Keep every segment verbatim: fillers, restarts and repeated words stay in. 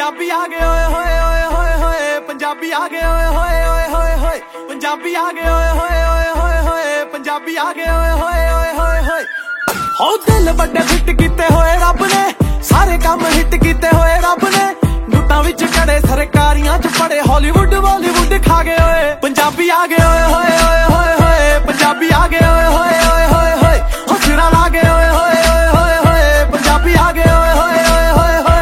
पंजाबी आ गए ओए होए ओए होए होए पंजाबी आ गए ओए होए ओए होए होए पंजाबी आ गए ओए होए ओए होए होए पंजाबी आ गए ओए होए ओए होए होए हो दिल बड़े फिट कीते होए रब ने सारे काम हिट कीते होए रब ने नोटां विच कड़े सरकारियां च पड़े हॉलीवुड बॉलीवुड खा गए ओए पंजाबी आ गए ओए होए ओए होए होए पंजाबी आ गए ओए होए ओए होए होए हो सिरा ला गए ओए होए ओए होए होए पंजाबी आ गए ओए होए ओए होए होए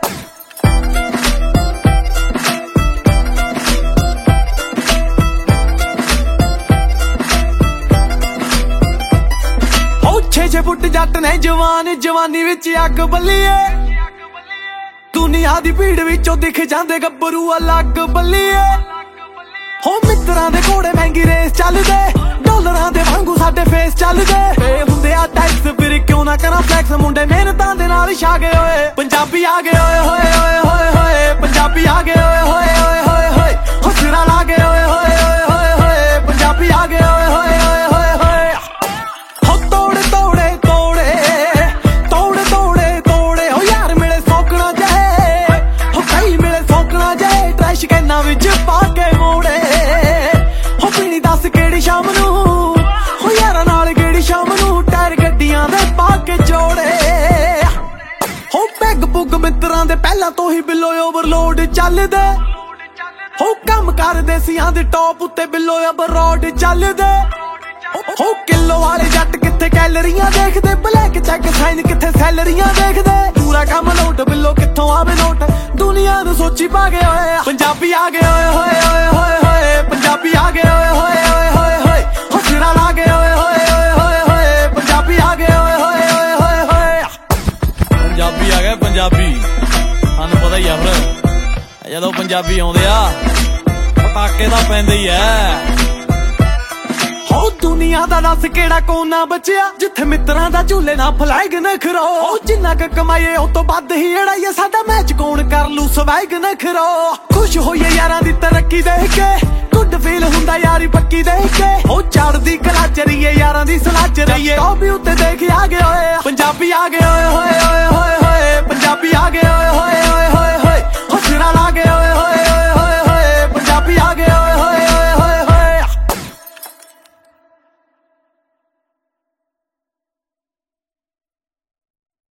छे छे फुट जट ने जवान जवानी विच अग बल्लीए दुनिया दी भीड़ विचों दिख जांदे गब्बरू अलग बल्लीए हो मित्रां दे घोड़े महंगी रेस चलदे डॉलरां दे वांगू साडे फेस चलदे ए हुंदे आ टैक्स फिर क्यों ना करा फ्लैक्स मुंडे मेहनतां दे नाल छा गए ओए पंजाबी आ गए ओए होए ओए होए होए पंजाबी आ गए ओए होए ओए होए होए हो सिरा ला गए ओए होए ओए होए होए पंजाबी आ गए ओए होए ओए होए होए हो तोड़े तोड़े तोड़े तोड़े तोड़े तोड़े हो यार मिले सौकना जाए हो कई मिले सौकना जाए ट्रैश कैना विच पा के मोड़े हो पीनी दस केड़ी शाम नू हो यारां नाल केड़ी शाम नू टायर गड्डियां दे पा के जोड़े हो पैग पुग मित्रां दे पहलां तो ही बिलो ओवरलोड चलदे हो काम करदे सियां दे टॉप उत्ते बिलो ओवरलोड चलदे हो किलो वाले जट किथे कैलरियां देखदे ब्लैक चेक साइन किथे सैलरियां देखदे पूरा काम नोट बिलो किथों आवे नोट दुनिया नू सोची पा गए ओए पंजाबी आ गए ओए होए ओए होए होए पंजाबी आ गए ओए होए ओए होए होए हो सिरा ला गए ओए होए ओए होए होए पंजाबी आ गए ओए होए ओए होए होए पंजाबी आ गए पंजाबी सानू पता ही आ फिर जदों पंजाबी आउंदे आ पटाके तां पैंदे ही ऐ हो दुनिया दा दस केड़ा कोना बचिया जिथे मित्रां दा झूले ना फ्लैग न खरो जिन्ना क कमाईए ओ तो बद ही एड़ा साडा मैच कौन कर लू स्वैग न खरो खुश होइए यारां दी तरक्की देख के गुड फील हुंदा यारी पक्की देख के हो चढ़दी कला चरीए यारां दी सलाह चरीए कॉपी उत्ते देख आ गए ओए पंजाबी आ गए ओए होए ओए होए होए